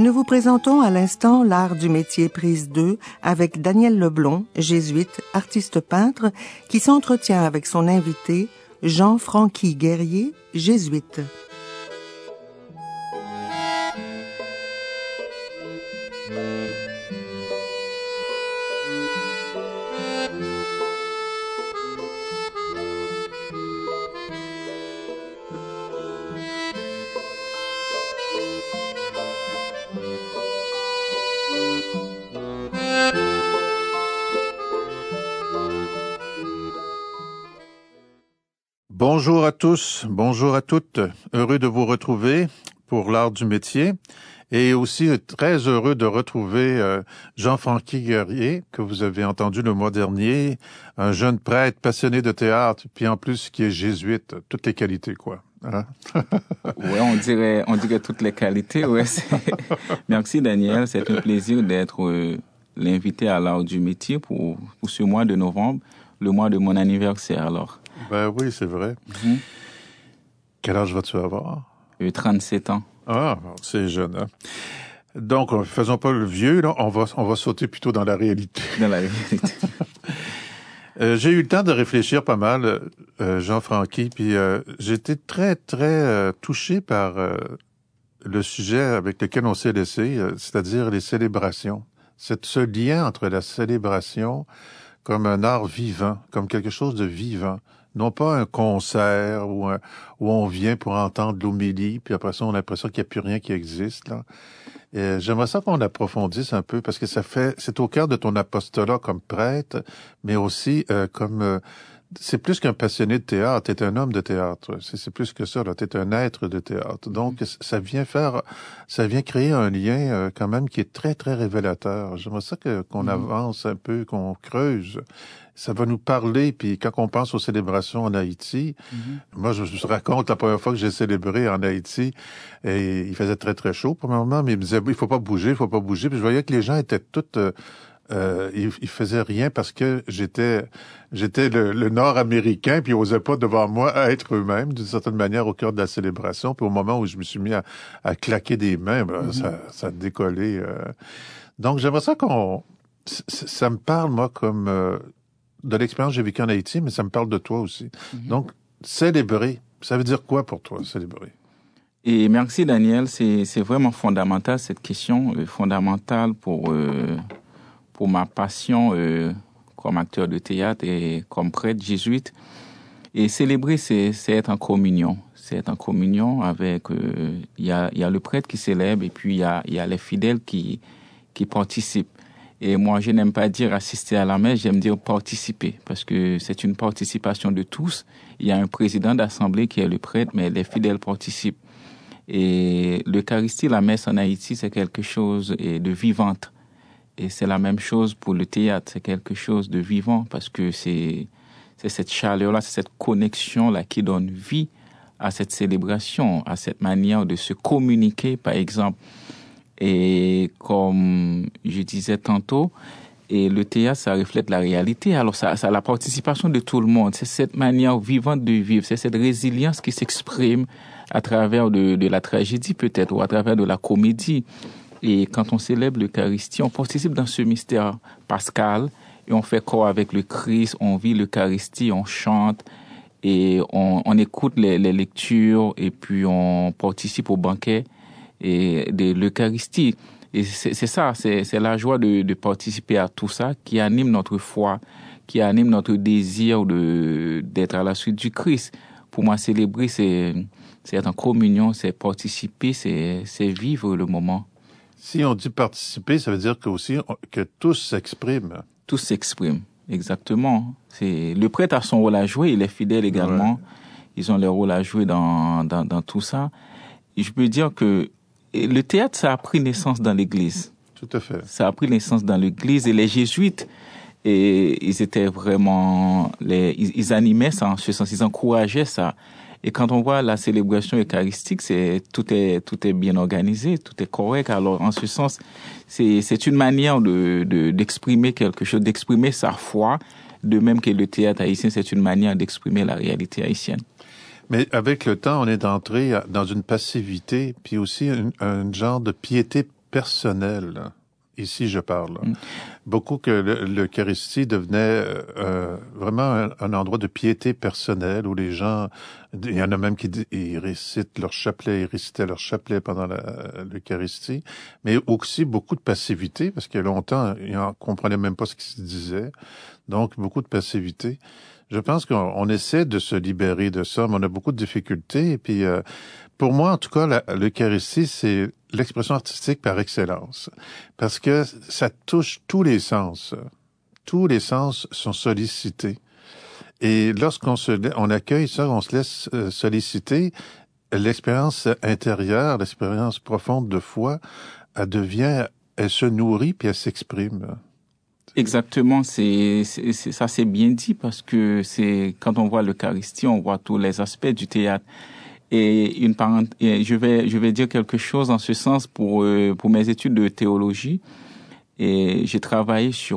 Nous vous présentons à l'instant l'art du métier prise 2 avec Daniel Leblond, jésuite, artiste peintre, qui s'entretient avec son invité, Jean-Franqui Guerrier, jésuite. Bonjour à tous, bonjour à toutes. Heureux de vous retrouver pour l'art du métier et aussi très heureux de retrouver Jean-Franqui Guerrier, que vous avez entendu le mois dernier, un jeune prêtre passionné de théâtre, puis en plus qui est jésuite, toutes les qualités, quoi. Hein? Ouais, on dirait toutes les qualités, ouais. Merci Daniel, c'est un plaisir d'être l'invité à l'art du métier pour ce mois de novembre, le mois de mon anniversaire alors. Ben oui, c'est vrai. Mm-hmm. Quel âge vas-tu avoir? 37 ans. Ah, c'est jeune, hein? Donc, faisons pas le vieux, là. On va sauter plutôt dans la réalité. Dans la réalité. J'ai eu le temps de réfléchir pas mal, Jean-Franqui, puis j'ai été très, très touché par le sujet avec lequel on s'est laissé, c'est-à-dire les célébrations. Ce lien entre la célébration comme un art vivant, comme quelque chose de vivant. Non pas un concert où on vient pour entendre l'homélie, puis après ça, on a l'impression qu'il n'y a plus rien qui existe, là. Et j'aimerais ça qu'on approfondisse un peu, parce que c'est au cœur de ton apostolat comme prêtre, mais aussi c'est plus qu'un passionné de théâtre, t'es un homme de théâtre. C'est plus que ça, là. T'es un être de théâtre. Donc, ça vient créer un lien, quand même, qui est très, très révélateur. J'aimerais ça qu'on avance un peu, qu'on creuse. Ça va nous parler, puis quand on pense aux célébrations en Haïti, moi, je raconte la première fois que j'ai célébré en Haïti, et il faisait très, très chaud pour le moment, mais il me disait, il faut pas bouger, puis je voyais que les gens étaient tous, ils faisaient rien parce que j'étais le Nord-Américain, puis ils osaient pas devant moi être eux-mêmes, d'une certaine manière, au cœur de la célébration, puis au moment où je me suis mis à claquer des mains, ça a décollé. Donc, j'aimerais ça ça me parle, moi, comme de l'expérience que j'ai vécue en Haïti, mais ça me parle de toi aussi. Donc, célébrer, ça veut dire quoi pour toi, célébrer? Et merci, Daniel. C'est vraiment fondamental, cette question, fondamentale pour ma passion comme acteur de théâtre et comme prêtre jésuite. Et célébrer, c'est être en communion. C'est être en communion avec... Il y a le prêtre qui célèbre et puis il y a les fidèles qui participent. Et moi, je n'aime pas dire assister à la messe, j'aime dire participer, parce que c'est une participation de tous. Il y a un président d'assemblée qui est le prêtre, mais les fidèles participent. Et l'Eucharistie, la messe en Haïti, c'est quelque chose de vivante. Et c'est la même chose pour le théâtre, c'est quelque chose de vivant, parce que c'est cette chaleur-là, c'est cette connexion-là qui donne vie à cette célébration, à cette manière de se communiquer, par exemple. Et comme je disais tantôt, et le théâtre, ça reflète la réalité. Alors, ça a la participation de tout le monde. C'est cette manière vivante de vivre. C'est cette résilience qui s'exprime à travers de la tragédie, peut-être, ou à travers de la comédie. Et quand on célèbre l'Eucharistie, on participe dans ce mystère pascal et on fait corps avec le Christ, on vit l'Eucharistie, on chante et on écoute les lectures et puis on participe au banquet et de l'Eucharistie. Et c'est ça, c'est la joie de participer à tout ça qui anime notre foi, qui anime notre désir d'être à la suite du Christ. Pour moi, célébrer, c'est être en communion, c'est participer, c'est vivre le moment. Si on dit participer, ça veut dire que tous s'expriment. Tous s'expriment, exactement. Le prêtre a son rôle à jouer et les fidèles également, ouais. Ils ont leur rôle à jouer dans tout ça. Et je peux dire que le théâtre, ça a pris naissance dans l'Église. Tout à fait. Ça a pris naissance dans l'Église et les jésuites, et ils étaient vraiment, ils animaient ça en ce sens, ils encourageaient ça. Et quand on voit la célébration eucharistique, tout est bien organisé, tout est correct. Alors, en ce sens, c'est une manière d'exprimer quelque chose, d'exprimer sa foi, de même que le théâtre haïtien, c'est une manière d'exprimer la réalité haïtienne. Mais avec le temps, on est entré dans une passivité, puis aussi un genre de piété personnelle. Ici, je parle. Beaucoup que l'Eucharistie devenait vraiment un endroit de piété personnelle où les gens, il y en a même qui ils récitent leur chapelet, ils récitaient leur chapelet pendant l'Eucharistie, mais aussi beaucoup de passivité, parce qu'il y a longtemps, ils ne comprenaient même pas ce qui se disait. Donc, beaucoup de passivité. Je pense qu'on essaie de se libérer de ça, mais on a beaucoup de difficultés. Et puis, pour moi, en tout cas, l'Eucharistie, c'est l'expression artistique par excellence, parce que ça touche tous les sens. Tous les sens sont sollicités. Et lorsqu'on on accueille ça, on se laisse solliciter, l'expérience intérieure, l'expérience profonde de foi, elle se nourrit puis elle s'exprime. Exactement, ça c'est bien dit parce que quand on voit l'Eucharistie, on voit tous les aspects du théâtre. Et je vais dire quelque chose en ce sens pour mes études de théologie. Et j'ai travaillé sur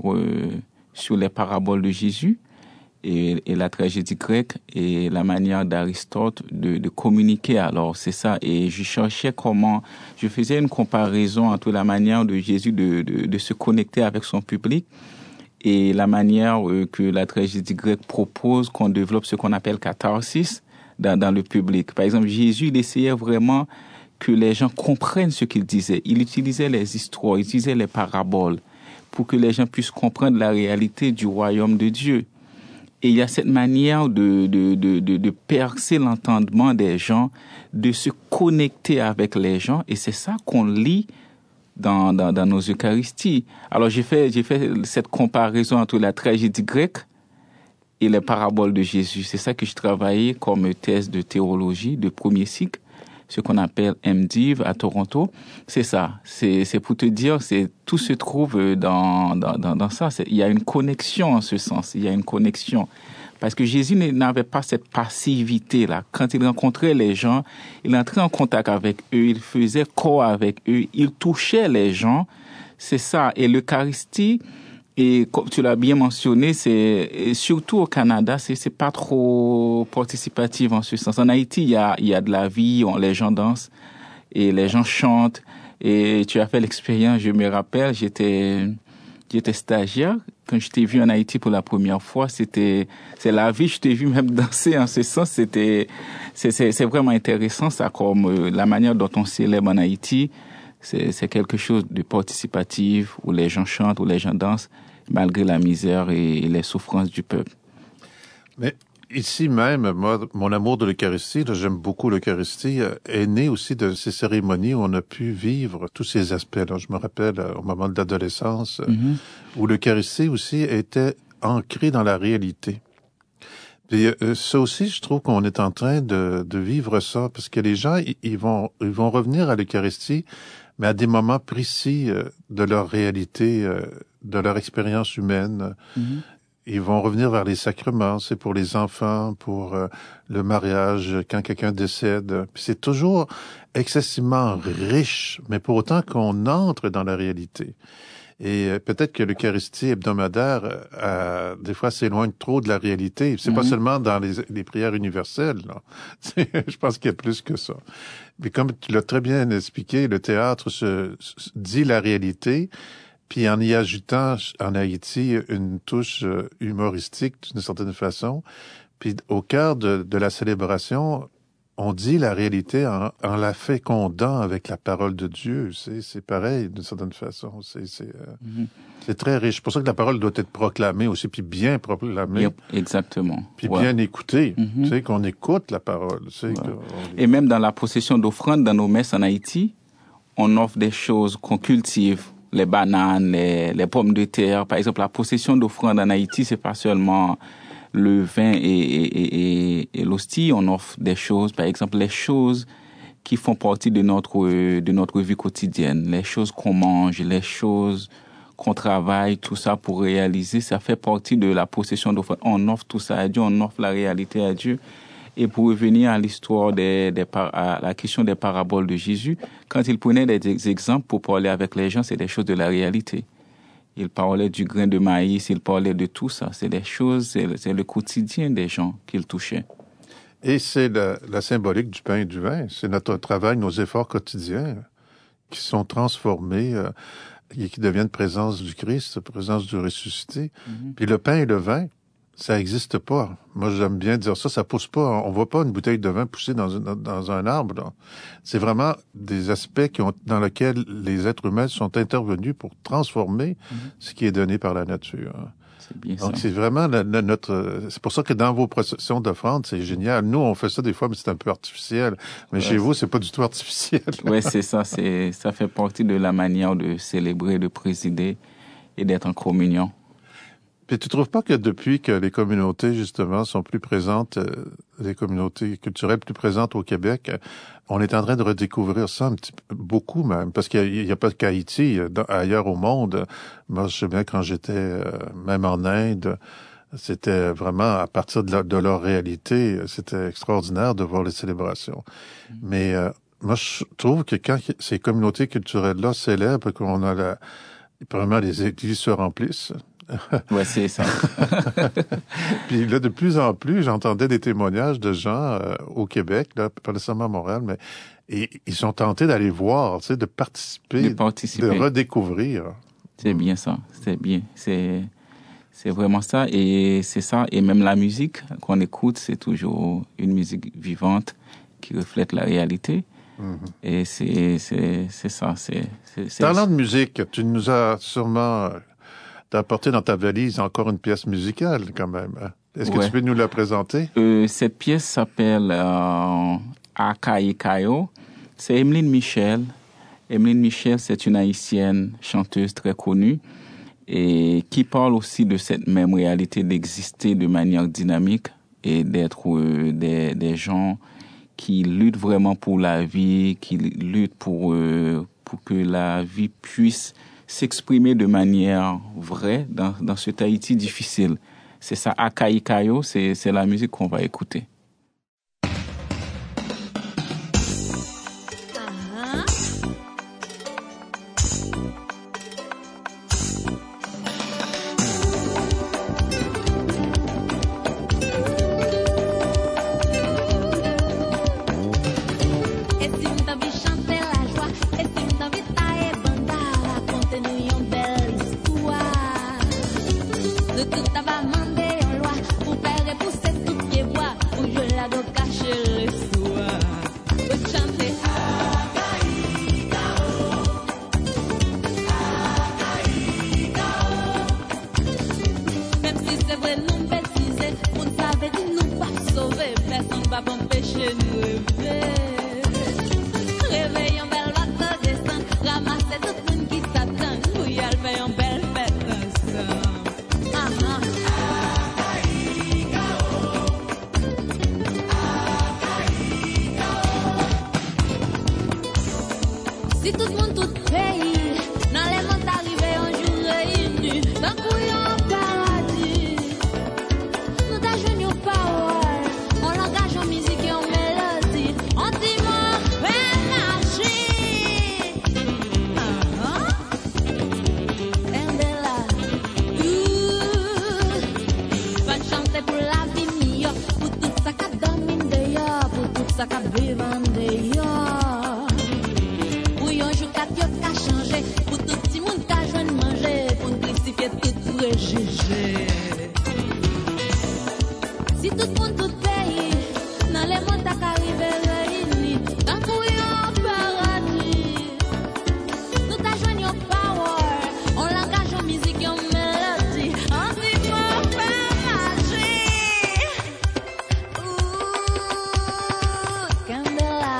les paraboles de Jésus et la tragédie grecque et la manière d'Aristote de communiquer. Alors c'est ça. Et je cherchais je faisais une comparaison entre la manière de Jésus de se connecter avec son public et la manière que la tragédie grecque propose qu'on développe ce qu'on appelle catharsis dans le public. Par exemple, Jésus, il essayait vraiment que les gens comprennent ce qu'il disait. Il utilisait les histoires, il utilisait les paraboles pour que les gens puissent comprendre la réalité du royaume de Dieu. Et il y a cette manière de percer l'entendement des gens, de se connecter avec les gens, et c'est ça qu'on lit dans nos Eucharisties. Alors j'ai fait cette comparaison entre la tragédie grecque et les paraboles de Jésus. C'est ça que je travaillais comme thèse de théologie de premier cycle, ce qu'on appelle MDiv à Toronto. C'est ça. C'est pour te dire, tout se trouve dans ça. Il y a une connexion en ce sens. Il y a une connexion. Parce que Jésus n'avait pas cette passivité-là. Quand il rencontrait les gens, il entrait en contact avec eux, il faisait corps avec eux, il touchait les gens. C'est ça. Et l'Eucharistie, et comme tu l'as bien mentionné, c'est surtout au Canada, c'est pas trop participatif en ce sens. En Haïti, il y a de la vie, les gens dansent et les gens chantent. Et tu as fait l'expérience, je me rappelle, j'étais stagiaire quand je t'ai vu en Haïti pour la première fois. C'est la vie, je t'ai vu même danser en ce sens. C'est vraiment intéressant ça, comme la manière dont on célèbre en Haïti. C'est quelque chose de participatif où les gens chantent, où les gens dansent, malgré la misère et les souffrances du peuple. Mais ici même, moi, mon amour de l'Eucharistie, j'aime beaucoup l'Eucharistie, est né aussi de ces cérémonies où on a pu vivre tous ces aspects-là. Je me rappelle au moment de l'adolescence, où l'Eucharistie aussi était ancrée dans la réalité. Puis ça aussi, je trouve qu'on est en train de vivre ça, parce que les gens, ils vont revenir à l'Eucharistie, mais à des moments précis de leur réalité, de leur expérience humaine. Ils vont revenir vers les sacrements, c'est pour les enfants, pour le mariage, quand quelqu'un décède. Puis c'est toujours excessivement riche, mais pour autant qu'on entre dans la réalité. Et peut-être que l'Eucharistie hebdomadaire, des fois, s'éloigne trop de la réalité. C'est pas seulement dans les prières universelles. Là. Je pense qu'il y a plus que ça. Mais comme tu l'as très bien expliqué, le théâtre dit la réalité, puis en y ajoutant en Haïti une touche humoristique d'une certaine façon. Puis au cœur de la célébration, on dit la réalité en la fécondant avec la parole de Dieu. C'est pareil d'une certaine façon. C'est très riche. C'est pour ça que la parole doit être proclamée aussi, puis bien proclamée. Yep, exactement. Puis bien écoutée. Tu sais, qu'on écoute la parole. Tu sais, Et même dans la procession d'offrandes, dans nos messes en Haïti, on offre des choses qu'on cultive. Les bananes, les pommes de terre. Par exemple, la procession d'offrandes en Haïti, c'est pas seulement le vin et l'hostie. On offre des choses, par exemple, les choses qui font partie de notre vie quotidienne. Les choses qu'on mange, les choses qu'on travaille, tout ça pour réaliser, ça fait partie de la procession d'offrandes. On offre tout ça à Dieu, on offre la réalité à Dieu. Et pour revenir à l'histoire à la question des paraboles de Jésus, quand il prenait des exemples pour parler avec les gens, c'est des choses de la réalité. Il parlait du grain de maïs, il parlait de tout ça. C'est des choses, c'est le quotidien des gens qu'il touchait. Et c'est la symbolique du pain et du vin. C'est notre travail, nos efforts quotidiens qui sont transformés et qui deviennent présence du Christ, présence du ressuscité. Puis le pain et le vin, ça n'existe pas. Moi, j'aime bien dire ça pousse pas. On voit pas une bouteille de vin pousser dans un arbre, là. C'est vraiment des aspects dans lesquels les êtres humains sont intervenus pour transformer ce qui est donné par la nature. C'est bien Donc, ça. c'est vraiment c'est pour ça que dans vos processions d'offrande, c'est génial. Nous, on fait ça des fois, mais c'est un peu artificiel. Mais chez vous, c'est pas du tout artificiel. Ouais, c'est ça. Ça fait partie de la manière de célébrer, de présider et d'être en communion. Puis tu trouves pas que depuis que les communautés, justement, sont plus présentes, les communautés culturelles plus présentes au Québec, on est en train de redécouvrir ça beaucoup même, parce qu'il y a pas qu'Haïti, ailleurs au monde. Moi, je sais bien quand j'étais même en Inde, c'était vraiment à partir de leur réalité, c'était extraordinaire de voir les célébrations. Mais moi, je trouve que quand ces communautés culturelles-là célèbrent, qu'on a vraiment les églises se remplissent. Ouais, c'est ça. Puis là, de plus en plus, j'entendais des témoignages de gens au Québec, là, pas nécessairement à Montréal, mais ils sont tentés d'aller voir, tu sais, de participer, de redécouvrir. C'est bien ça, c'est bien. C'est vraiment ça, et c'est ça. Et même la musique qu'on écoute, c'est toujours une musique vivante qui reflète la réalité. Et c'est ça. Parlant de musique, tu nous as sûrement... T'as apporté dans ta valise encore une pièce musicale, quand même. Est-ce que tu peux nous la présenter? Cette pièce s'appelle Akaï Kayo. C'est Emeline Michel. Emeline Michel, c'est une haïtienne chanteuse très connue et qui parle aussi de cette même réalité d'exister de manière dynamique et d'être des gens qui luttent vraiment pour la vie, qui luttent pour que la vie puisse s'exprimer de manière vraie dans ce Tahiti difficile. C'est ça, Akaï Kayo, c'est la musique qu'on va écouter. Si tout le monde, tout pays, dans les mondes arrivés un jour réunis, dans couillon paradis, nous t'ajoignons parole, on langage en musique et en mélodie, on dit mon magie. Embella, va chanter pour la vie meilleure, pour tout ça qui domine d'ailleurs, pour tout ça qui vive en d'ailleurs. Pour tout petit monde qui a joué de manger, pour nous crucifier tout préjugé. Si tout le monde, tout pays, dans les mondes arrivés réunis, dans couillon paradis, nous t'ajoignons power, on langage en musique et en mélodie, on dit mon magie. Candela.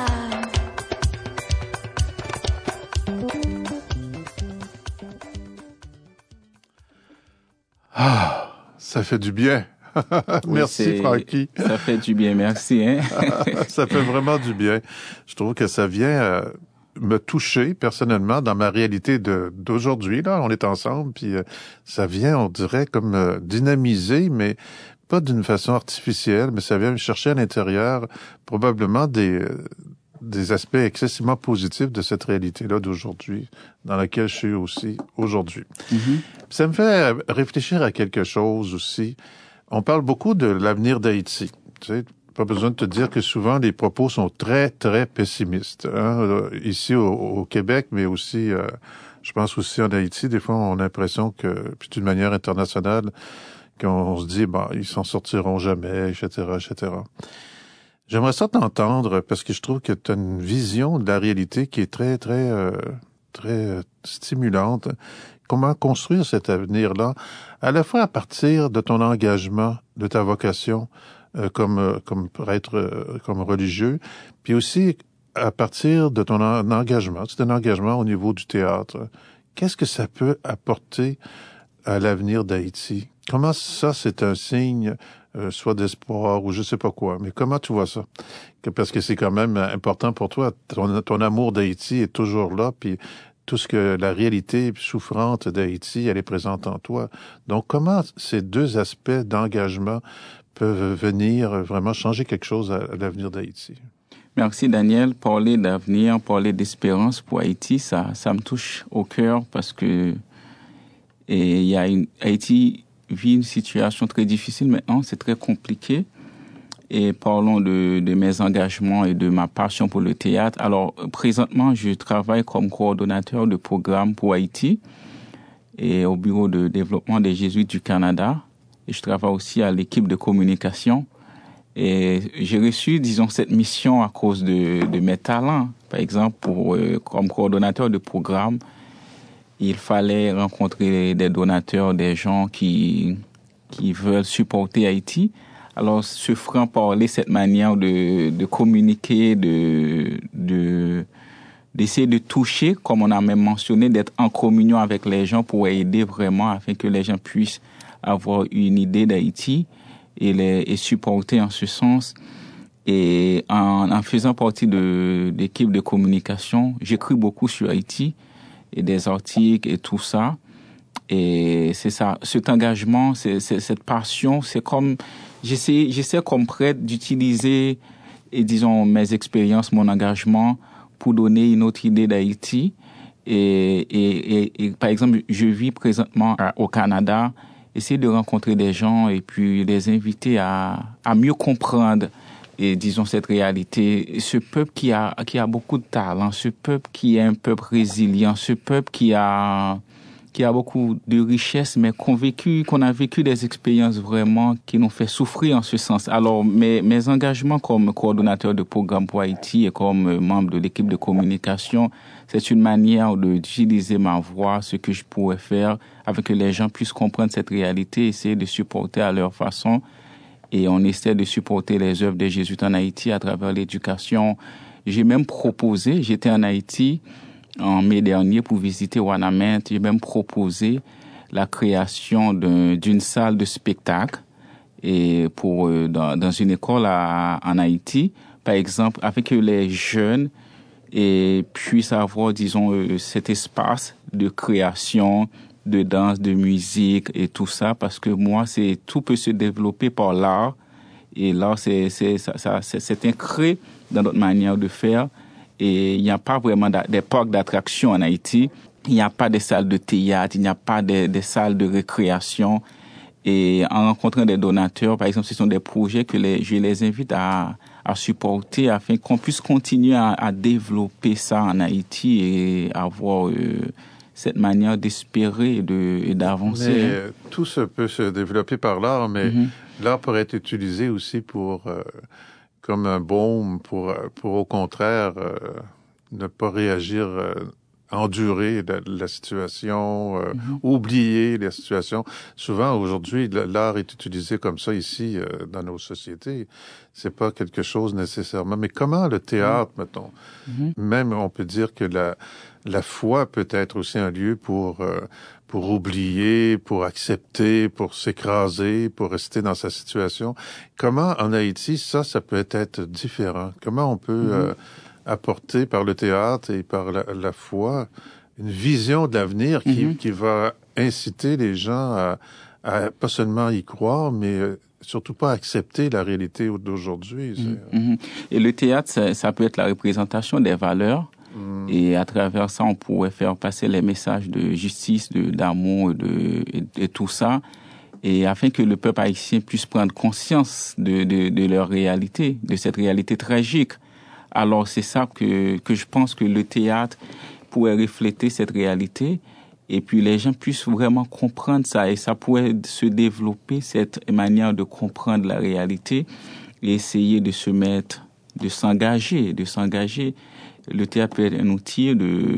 Ah, ça fait du bien. Merci, Francky. Ça fait du bien, merci. Hein? Ça fait vraiment du bien. Je trouve que ça vient me toucher personnellement dans ma réalité d'aujourd'hui. Là, on est ensemble, puis ça vient, on dirait, comme dynamiser, mais pas d'une façon artificielle, mais ça vient me chercher à l'intérieur probablement des aspects excessivement positifs de cette réalité-là d'aujourd'hui, dans laquelle je suis aussi aujourd'hui. Mm-hmm. Ça me fait réfléchir à quelque chose aussi. On parle beaucoup de l'avenir d'Haïti. Tu sais, pas besoin de te dire que souvent les propos sont très, très pessimistes. Hein? Ici au Québec, mais aussi, je pense aussi en Haïti, des fois on a l'impression que, puis d'une manière internationale, qu'on se dit, ils s'en sortiront jamais, etc., etc. J'aimerais ça t'entendre parce que je trouve que tu as une vision de la réalité qui est très, très, très stimulante. Comment construire cet avenir-là, à la fois à partir de ton engagement, de ta vocation comme prêtre, comme religieux, puis aussi à partir de ton engagement. C'est un engagement au niveau du théâtre. Qu'est-ce que ça peut apporter à l'avenir d'Haïti? Comment ça, c'est un signe, soit d'espoir ou je sais pas quoi, mais comment tu vois ça? Parce que c'est quand même important pour toi. Ton amour d'Haïti est toujours là, puis tout ce que la réalité souffrante d'Haïti, elle est présente en toi. Donc, comment ces deux aspects d'engagement peuvent venir vraiment changer quelque chose à l'avenir d'Haïti? Merci Daniel. Parler d'avenir, parler d'espérance pour Haïti, ça me touche au cœur parce que Haïti vit une situation très difficile maintenant, c'est très compliqué. Et parlons de mes engagements et de ma passion pour le théâtre. Alors, présentement, je travaille comme coordonnateur de programme pour Haïti et au Bureau de développement des Jésuites du Canada. Et je travaille aussi à l'équipe de communication. Et j'ai reçu, disons, cette mission à cause de mes talents. Par exemple, comme coordonnateur de programme, il fallait rencontrer des donateurs, des gens qui veulent supporter Haïti. Alors, ce franc-parler, cette manière de communiquer, d'essayer de toucher, comme on a même mentionné, d'être en communion avec les gens pour aider vraiment afin que les gens puissent avoir une idée d'Haïti et supporter en ce sens. Et en faisant partie de l'équipe de communication, j'écris beaucoup sur Haïti et des articles et tout ça. Et c'est ça, cet engagement, cette passion, c'est comme j'essaie comme prêtre d'utiliser, et disons, mes expériences, mon engagement pour donner une autre idée d'Haïti. Et par exemple, je vis présentement au Canada, essayer de rencontrer des gens et puis les inviter à mieux comprendre, et disons, cette réalité. Ce peuple qui a beaucoup de talent, ce peuple qui est un peuple résilient, ce peuple qui a beaucoup de richesses, mais qu'on a vécu des expériences vraiment qui nous fait souffrir en ce sens. Alors, mes engagements comme coordonnateur de programme pour Haïti et comme membre de l'équipe de communication, c'est une manière d'utiliser ma voix, ce que je pourrais faire, afin que les gens puissent comprendre cette réalité, essayer de supporter à leur façon. Et on essaie de supporter les œuvres des Jésuites en Haïti à travers l'éducation. J'ai même proposé, j'étais en Haïti en mai dernier pour visiter Ouanaminthe, j'ai même proposé la création d'une salle de spectacle et dans une école en Haïti, par exemple, afin que les jeunes puissent avoir, disons, cet espace de création, de danse, de musique et tout ça, parce que moi, tout peut se développer par l'art, et l'art, c'est incré dans notre manière de faire. Et il n'y a pas vraiment des parcs d'attractions en Haïti. Il n'y a pas de salles de théâtre, il n'y a pas de salles de récréation. Et en rencontrant des donateurs, par exemple, ce sont des projets que je les invite à supporter afin qu'on puisse continuer à développer ça en Haïti et avoir cette manière d'espérer et d'avancer. Mais tout ça peut se développer par l'art, mais l'art pourrait être utilisé aussi comme un baume pour au contraire ne pas réagir, endurer la situation, oublier la situation. Souvent aujourd'hui, l'art est utilisé comme ça ici dans nos sociétés. C'est pas quelque chose nécessairement. Mais comment le théâtre, mettons, même on peut dire que la foi peut être aussi un lieu pour oublier, pour accepter, pour s'écraser, pour rester dans sa situation. Comment, en Haïti, ça peut être différent? Comment on peut apporter par le théâtre et par la foi une vision de l'avenir qui va inciter les gens à pas seulement y croire, mais surtout pas accepter la réalité d'aujourd'hui? Et le théâtre, ça peut être la représentation des valeurs. Et à travers ça, on pourrait faire passer les messages de justice, d'amour et tout ça. et afin que le peuple haïtien puisse prendre conscience de leur réalité, de cette réalité tragique. Alors c'est ça que je pense que le théâtre pourrait refléter cette réalité, et puis les gens puissent vraiment comprendre ça, et ça pourrait se développer, cette manière de comprendre la réalité, et essayer de s'engager. Le théâtre peut être un outil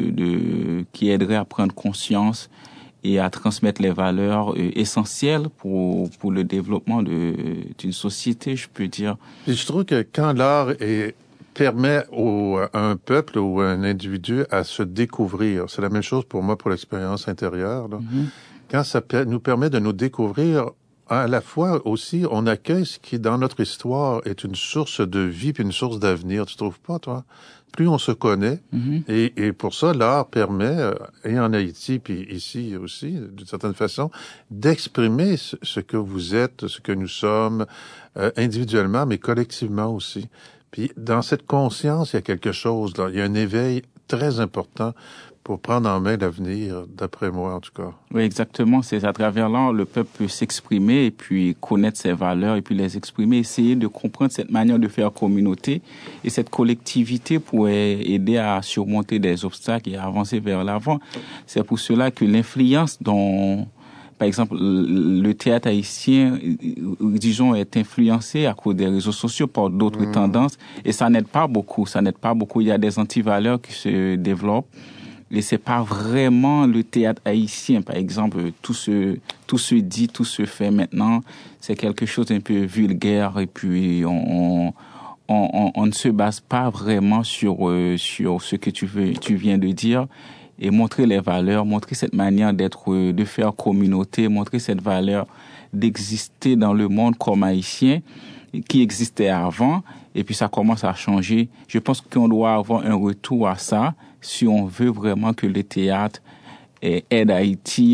qui aiderait à prendre conscience et à transmettre les valeurs essentielles pour le développement d'une société, je peux dire. Et je trouve que quand l'art permet à un peuple ou à un individu à se découvrir, c'est la même chose pour moi pour l'expérience intérieure, là. Quand ça nous permet de nous découvrir, à la fois aussi, on accueille ce qui, dans notre histoire, est une source de vie puis une source d'avenir. Tu trouves pas, toi? Plus on se connaît, et pour ça, l'art permet, et en Haïti puis ici aussi, d'une certaine façon, d'exprimer ce que vous êtes, ce que nous sommes, individuellement, mais collectivement aussi. Puis dans cette conscience, il y a quelque chose, là. Il y a un éveil très important pour prendre en main l'avenir, d'après moi, en tout cas. Oui, exactement. C'est à travers l'art, le peuple peut s'exprimer et puis connaître ses valeurs et puis les exprimer, essayer de comprendre cette manière de faire communauté. Et cette collectivité pourrait aider à surmonter des obstacles et à avancer vers l'avant. C'est pour cela que l'influence dont, par exemple, le théâtre haïtien, disons, est influencé à cause des réseaux sociaux par d'autres tendances. Et ça n'aide pas beaucoup. Il y a des antivaleurs qui se développent. Et c'est pas vraiment le théâtre haïtien, par exemple, tout se dit, tout se fait maintenant. C'est quelque chose d'un peu vulgaire et puis on ne se base pas vraiment sur ce que tu viens de dire, et montrer les valeurs, montrer cette manière de faire communauté, montrer cette valeur d'exister dans le monde comme haïtien qui existait avant, et puis ça commence à changer. Je pense qu'on doit avoir un retour à ça si on veut vraiment que le théâtre aide Haïti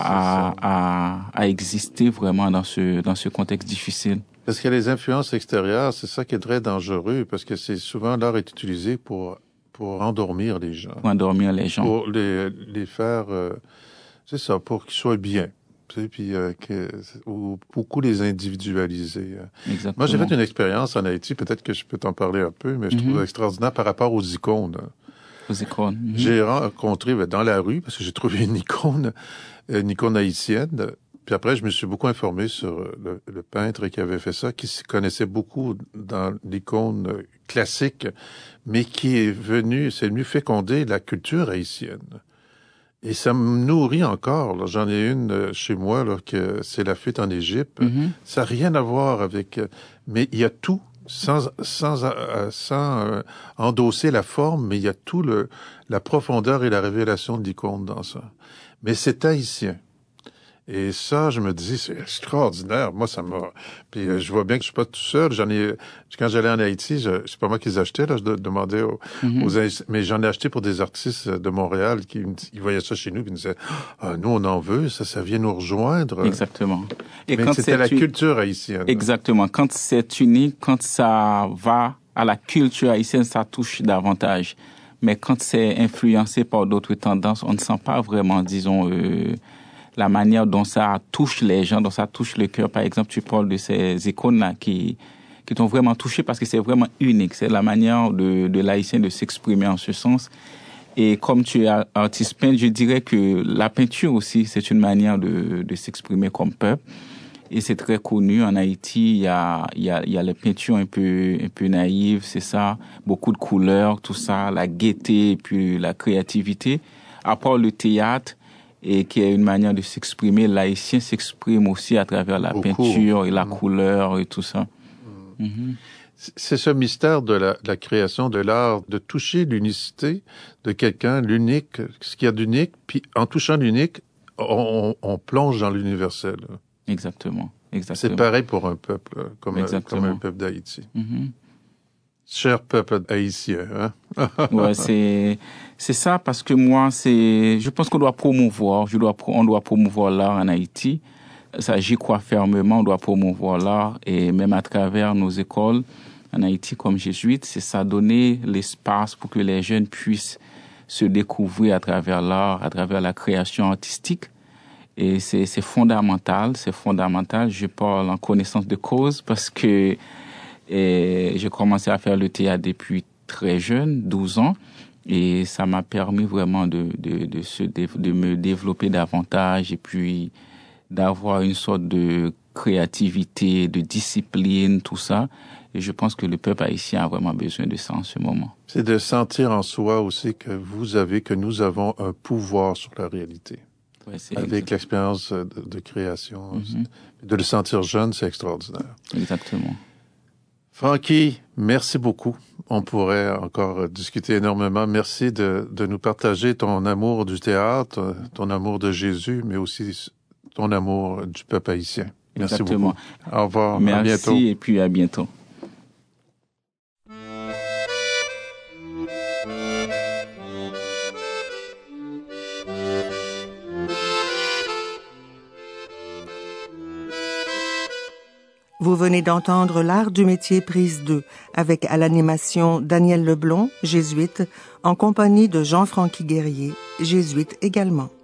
à exister vraiment dans ce contexte difficile. Parce qu'il y a les influences extérieures, c'est ça qui est très dangereux, parce que c'est souvent l'art est utilisé pour endormir les gens. Pour endormir les gens. Pour les faire, c'est ça, pour qu'ils soient bien. Tu sais, puis ou beaucoup les individualiser. Exactement. Moi, j'ai fait une expérience en Haïti, peut-être que je peux t'en parler un peu, mais je trouve extraordinaire par rapport aux icônes. Aux icônes. J'ai rencontré dans la rue, parce que j'ai trouvé une icône haïtienne. Puis après, je me suis beaucoup informé sur le peintre qui avait fait ça, qui se connaissait beaucoup dans l'icône classique, mais qui c'est venu féconder la culture haïtienne. Et ça me nourrit encore, là. J'en ai une chez moi, là, que c'est La Fuite en Égypte. Ça n'a rien à voir avec, mais il y a tout, sans endosser la forme, mais il y a tout la profondeur et la révélation de l'icône dans ça. Mais c'est haïtien. Et ça, je me dis, c'est extraordinaire. Moi, ça m'a... Puis je vois bien que je suis pas tout seul. Quand j'allais en Haïti, c'est pas moi qui les achetais, là. Je demandais aux mais j'en ai acheté pour des artistes de Montréal ils voyaient ça chez nous, puis ils me disaient, nous, on en veut, ça vient nous rejoindre. Exactement. Et mais quand c'était la culture haïtienne. Exactement. Quand c'est unique, quand ça va à la culture haïtienne, ça touche davantage. Mais quand c'est influencé par d'autres tendances, on ne sent pas vraiment, disons, la manière dont ça touche les gens, dont ça touche le cœur. Par exemple, tu parles de ces icônes-là qui t'ont vraiment touché parce que c'est vraiment unique. C'est la manière de l'haïtien de s'exprimer en ce sens. Et comme tu es artiste peintre, je dirais que la peinture aussi, c'est une manière de s'exprimer comme peuple. Et c'est très connu. En Haïti, il y a les peintures un peu naïves, c'est ça. Beaucoup de couleurs, tout ça, la gaieté et puis la créativité. À part le théâtre, et qui est une manière de s'exprimer, l'haïtien s'exprime aussi à travers la peinture et la couleur et tout ça. C'est ce mystère de la création de l'art, de toucher l'unicité de quelqu'un, l'unique, ce qu'il y a d'unique, puis en touchant l'unique, on plonge dans l'universel. Exactement. C'est pareil pour un peuple, comme un peuple d'Haïti. Cher peuple haïtien, hein? Ouais, c'est ça, parce que moi, je pense qu'on doit promouvoir, on doit promouvoir l'art en Haïti. Ça, j'y crois fermement, on doit promouvoir l'art, et même à travers nos écoles en Haïti comme jésuites, c'est ça, donner l'espace pour que les jeunes puissent se découvrir à travers l'art, à travers la création artistique, Et c'est fondamental, c'est fondamental. Je parle en connaissance de cause parce que j'ai commencé à faire le théâtre depuis très jeune, 12 ans. Et ça m'a permis vraiment de me développer davantage et puis d'avoir une sorte de créativité, de discipline, tout ça. Et je pense que le peuple haïtien a vraiment besoin de ça en ce moment. C'est de sentir en soi aussi que nous avons un pouvoir sur la réalité. Ouais, avec l'expérience de création. De le sentir jeune, c'est extraordinaire. Exactement. Francky, merci beaucoup. On pourrait encore discuter énormément. Merci de nous partager ton amour du théâtre, ton amour de Jésus, mais aussi ton amour du peuple haïtien. Merci Exactement. beaucoup. Au revoir. Merci, à bientôt. Et puis à bientôt. Vous venez d'entendre L'art du métier prise 2 avec à l'animation Daniel Leblond, jésuite, en compagnie de Jean-Francky Guerrier, jésuite également.